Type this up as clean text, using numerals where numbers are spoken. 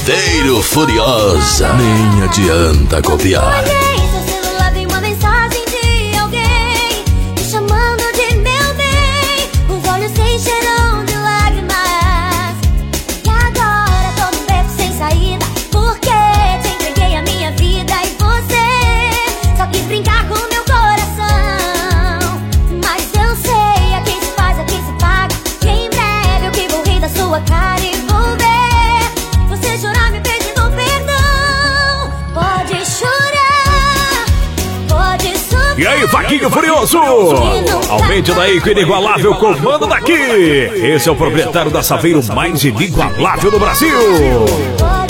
Saveiro Furiosa. Nem adianta copiar. Olhei seu celular, vi uma mensagem de alguém me chamando de meu bem. Os olhos se encheram de lágrimas. E agora tô num beco sem saída, porque te entreguei a minha vida e você só quis brincar com meu coração. Mas eu sei, a quem se faz, a quem se paga. Que em breve eu que vou rir da sua cara e vou ver você chorar me pedindo perdão. Pode chorar, pode sofrer. E aí, Vaquinho Furioso? Aumente daí com o inigualável comando daqui. Esse é o proprietário da Saveiro mais inigualável do Brasil.